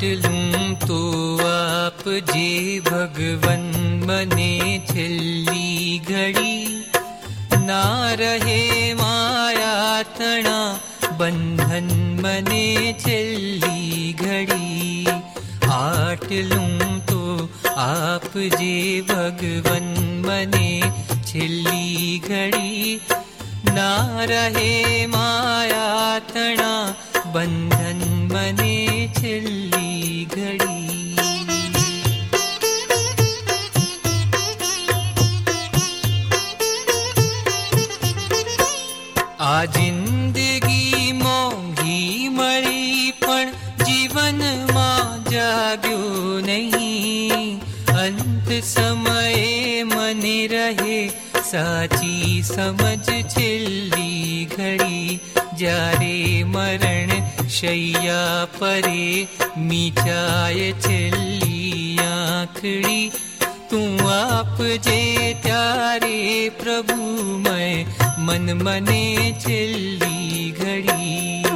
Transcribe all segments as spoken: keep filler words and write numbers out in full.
આટલું તો આપજે ભગવન મને છેલ્લી ઘડી ના રહે માયા તણા બંધન મને છેલ્લી ઘડી આટલું તો આપજે ભગવન મને છેલ્લી ઘડી ના રહે માયા તણા બંધન મને છેલ્લી ઘડી આ જિંદગી મોંઘી મળી પણ જીવનમાં જાગ્યો નહીં અંત સમયે મને રહે સાચી સમજ છેલ્લી ઘડી જ્યારે મરણ શૈયા પરે મીચાય છેલ્લી આંખડી તું આપજે ત્યારે પ્રભુ મેં મન મને છેલ્લી ઘડી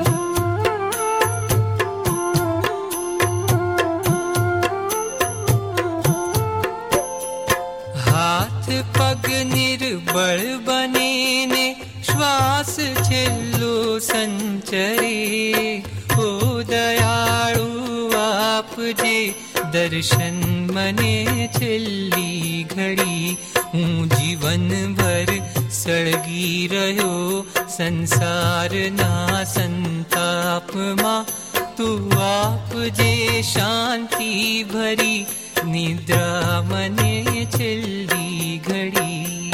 હાથ પગ નિર્બળ બને ને શ્વાસ છેલ્લો સંચરે ઓ દયાળુ આપજે દર્શન મને છેલ્લી ઘડી હું જીવનભર સળગી રહ્યો સંસારના સંતાપમાં તું આપજે શાંતિ ભરી નિદ્રા મને છેલ્લી ઘડી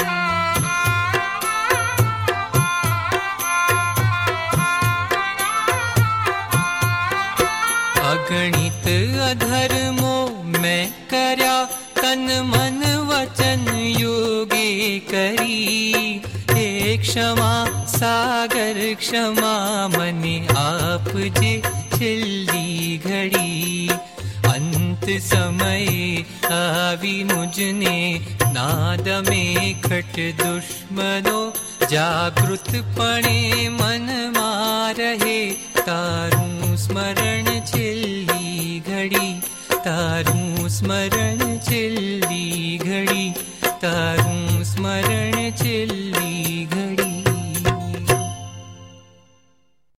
અગણિત અધર્મો મેં કર્યા તન મન વચન યોગે કરી હે ક્ષમા સાગર ક્ષમા મને આપજે છેલ્લી ઘડી અંત સમયે આવી મુજને નાદમે ખટ દુશ્મનો જાગૃતપણે મનમાં રહે તારું સ્મરણ છેલ્લી ઘડી તારું સ્મરણ છેલ્લી ઘડી તારું સ્મરણ છેલ્લી